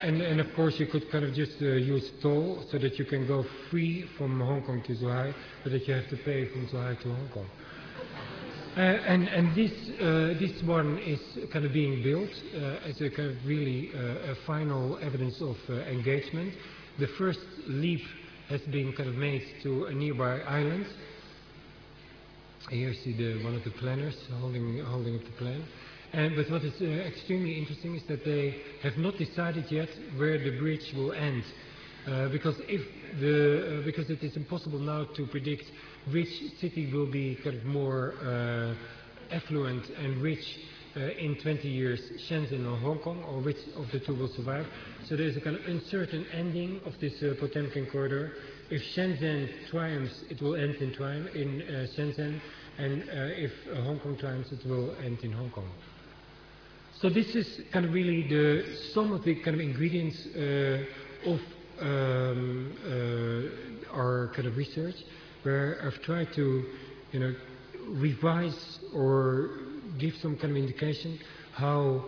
And of course you could kind of just use toll so that you can go free from Hong Kong to Zhuhai, but that you have to pay from Zhuhai to Hong Kong. And this one is kind of being built as a kind of really a final evidence of engagement. The first leap has been kind of made to a nearby island. Here you see one of the planners holding up the plan. But what is extremely interesting is that they have not decided yet where the bridge will end. Because it is impossible now to predict which city will be kind of more affluent and rich in 20 years, Shenzhen or Hong Kong, or which of the two will survive. So there is a kind of uncertain ending of this Potemkin corridor. If Shenzhen triumphs, it will end in Shenzhen, and if Hong Kong triumphs, it will end in Hong Kong. So this is kind of really some of the kind of ingredients of our kind of research, where I've tried to, revise or give some kind of indication how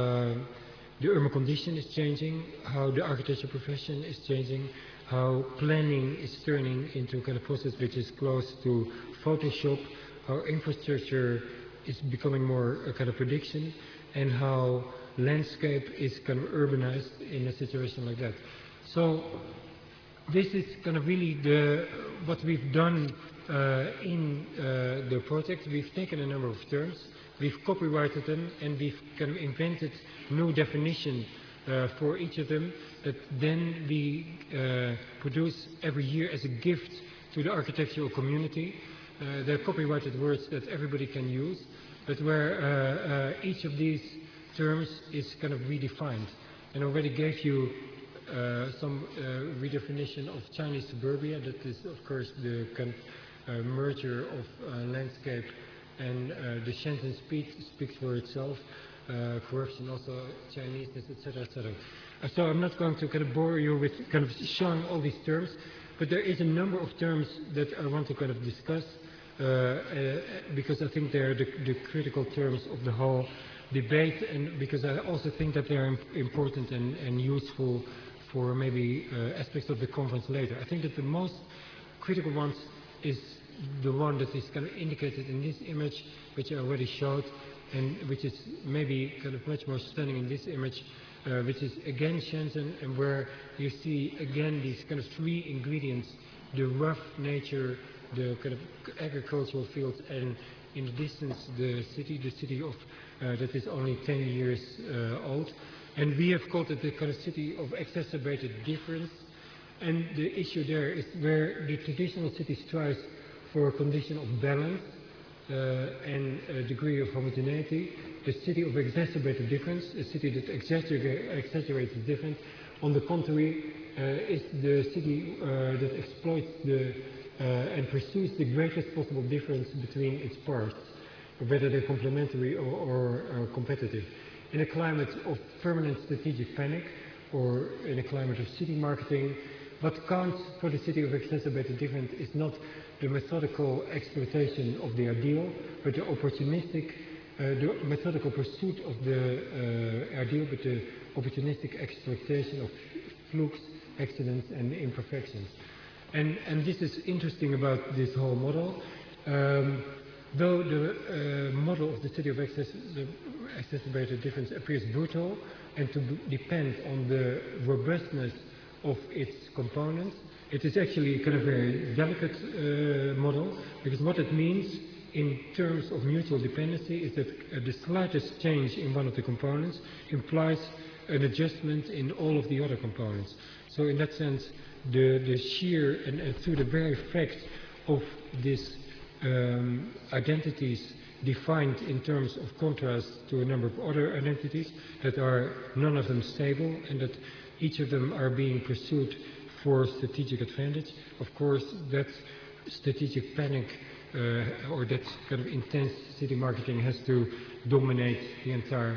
the urban condition is changing, how the architecture profession is changing, how planning is turning into a kind of process which is close to Photoshop, how infrastructure is becoming more a kind of prediction, and how landscape is kind of urbanized in a situation like that. So this is kind of really what we've done in the project. We've taken a number of terms, we've copyrighted them, and we've kind of invented new definition for each of them that then we produce every year as a gift to the architectural community. They're copyrighted words that everybody can use, but where each of these terms is kind of redefined. And I already gave you some redefinition of Chinese suburbia. That is, of course, the kind of merger of landscape, and the Shenzhen speaks for itself. Corruption, also Chineseness, etc., etc. So I'm not going to kind of bore you with kind of showing all these terms, but there is a number of terms that I want to kind of discuss because I think they're the critical terms of the whole debate, and because I also think that they're important and useful for maybe aspects of the conference later. I think that the most critical one is the one that is kind of indicated in this image, which I already showed, and which is maybe kind of much more stunning in this image, which is again Shenzhen, and where you see again these kind of three ingredients: the rough nature, the kind of agricultural fields, and in the distance the city of that is only 10 years old. And we have called it the kind of city of exacerbated difference. And the issue there is where the traditional city strives for a condition of balance and a degree of homogeneity. The city of exacerbated difference, a city that exaggerates difference, on the contrary, is the city that exploits and pursues the greatest possible difference between its parts, whether they're complementary or competitive. In a climate of permanent strategic panic, or in a climate of city marketing, what counts for the city of exacerbated difference is not the methodical exploitation of the ideal, but the opportunistic, the methodical pursuit of the ideal, but the opportunistic exploitation of flukes, accidents, and imperfections. And this is interesting about this whole model. Though the model of the city of exacerbated difference appears brutal and to depend on the robustness of its components, it is actually kind of a very delicate model, because what it means in terms of mutual dependency is that the slightest change in one of the components implies an adjustment in all of the other components. So in that sense, the sheer and through the very fact of this identities defined in terms of contrast to a number of other identities that are none of them stable, and that each of them are being pursued for strategic advantage. Of course, that strategic panic or that kind of intense city marketing has to dominate the entire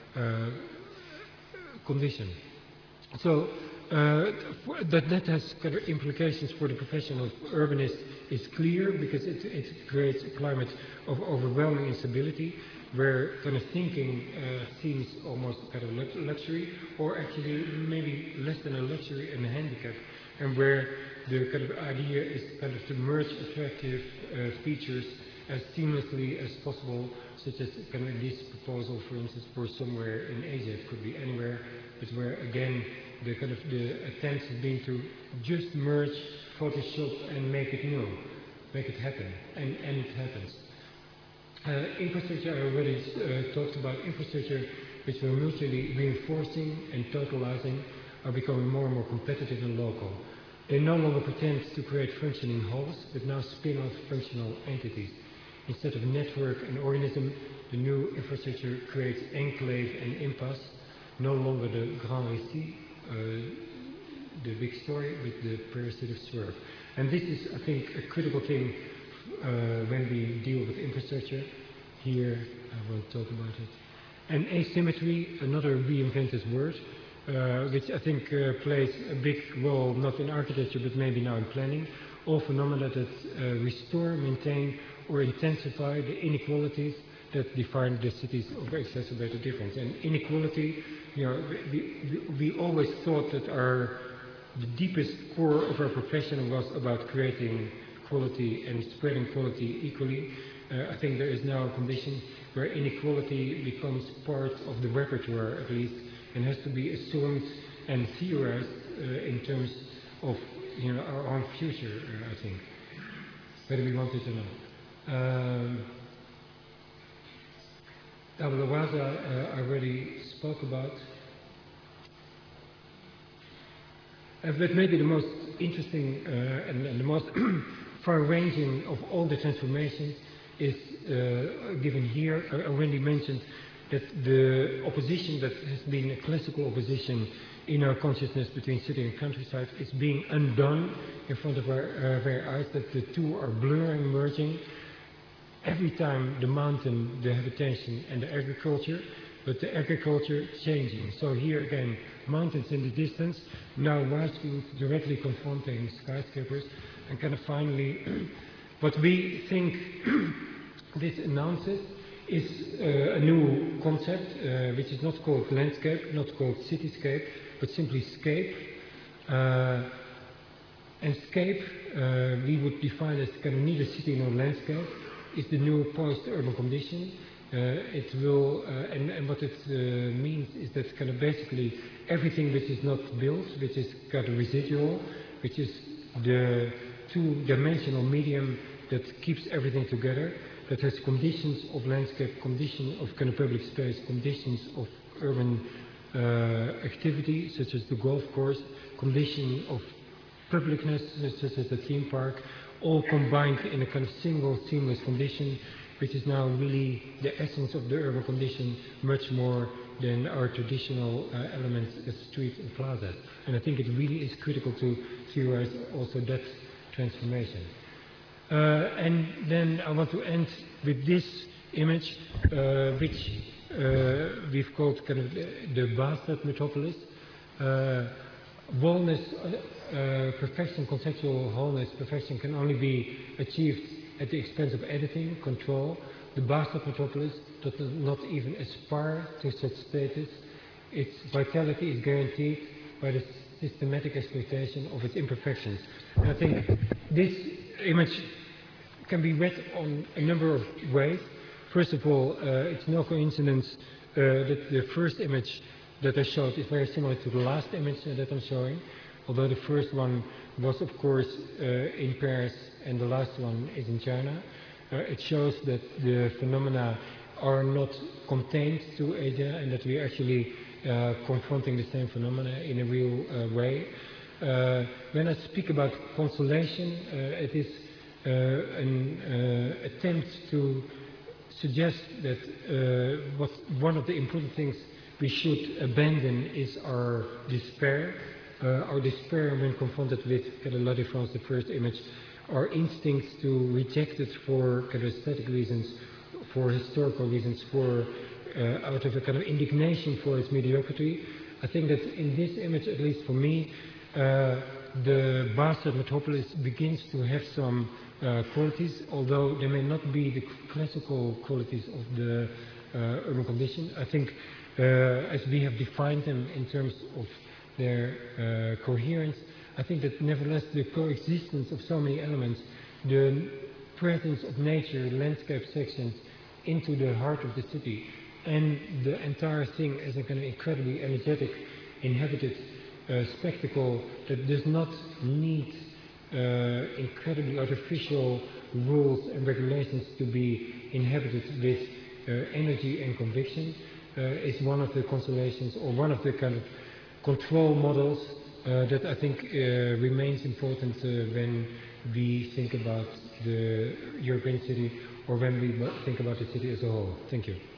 condition. So that has kind of implications for the profession of urbanist is clear, because it creates a climate of overwhelming instability. where kind of thinking seems almost kind of luxury, or actually maybe less than a luxury and a handicap, and where the kind of idea is kind of to merge attractive features as seamlessly as possible, such as kind of this proposal, for instance, for somewhere in Asia. It could be anywhere, but where again the kind of the attempt has been to just merge Photoshop and make it new, make it happen, and it happens. Infrastructure, I already talked about infrastructure, which we're mutually reinforcing and totalizing, are becoming more and more competitive and local. They no longer pretend to create functioning wholes, but now spin off functional entities. Instead of network and organism, the new infrastructure creates enclave and impasse, no longer the grand récit, the big story, but the parasitic swerve. And this is, I think, a critical thing when we deal with infrastructure. Here, I won't talk about it. And asymmetry, another reinvented word, which I think plays a big role, not in architecture, but maybe now in planning. All phenomena that restore, maintain, or intensify the inequalities that define the cities of exacerbated difference. And inequality, you know, we always thought that the deepest core of our profession was about creating quality and spreading quality equally. I think there is now a condition where inequality becomes part of the repertoire, at least, and has to be assumed and theorized in terms of, you know, our own future, I think, whether we want it or not. Tabula rasa, I already spoke about. But maybe the most interesting and the most far-ranging of all the transformations is given here. I already mentioned that the opposition that has been a classical opposition in our consciousness between city and countryside is being undone in front of our very eyes, that the two are blurring, merging. Every time the mountain, the habitation and the agriculture, but the agriculture changing. So here again, mountains in the distance, now rice fields directly confronting skyscrapers, and kind of finally, what we think this announces is a new concept, which is not called landscape, not called cityscape, but simply scape. And scape, we would define as kind of neither city nor landscape, is the new post-urban condition. It will, and what it means is that kind of basically everything which is not built, which is kind of residual, which is the two-dimensional medium that keeps everything together, that has conditions of landscape, conditions of kind of public space, conditions of urban activity, such as the golf course, condition of publicness, such as the theme park, all combined in a kind of single seamless condition, which is now really the essence of the urban condition, much more than our traditional elements as streets and plazas. And I think it really is critical to theorize also that transformation. And then I want to end with this image, which we've called kind of the bastard metropolis. Wholeness, perfection, conceptual wholeness, perfection can only be achieved at the expense of editing, control. The bastard metropolis does not even aspire to such status. Its vitality is guaranteed by the systematic exploitation of its imperfections. And I think this image can be read on a number of ways. First of all, it's no coincidence that the first image that I showed is very similar to the last image that I'm showing, although the first one was of course in Paris and the last one is in China. It shows that the phenomena are not contained to Asia and that we're actually confronting the same phenomena in a real way. When I speak about consolation, it is an attempt to suggest that one of the important things we should abandon is our despair. Our despair when confronted with kind of La Défense, the first image, our instincts to reject it for kind of aesthetic reasons, for historical reasons, for out of a kind of indignation for its mediocrity. I think that in this image, at least for me, the bastard metropolis begins to have some qualities, although they may not be the classical qualities of the urban condition. I think as we have defined them in terms of their coherence, I think that nevertheless the coexistence of so many elements, the presence of nature, landscape sections into the heart of the city, and the entire thing as a kind of incredibly energetic, inhabited spectacle that does not need incredibly artificial rules and regulations to be inhabited with energy and conviction, is one of the consolations or one of the kind of control models that I think remains important when we think about the European city or when we think about the city as a whole. Thank you.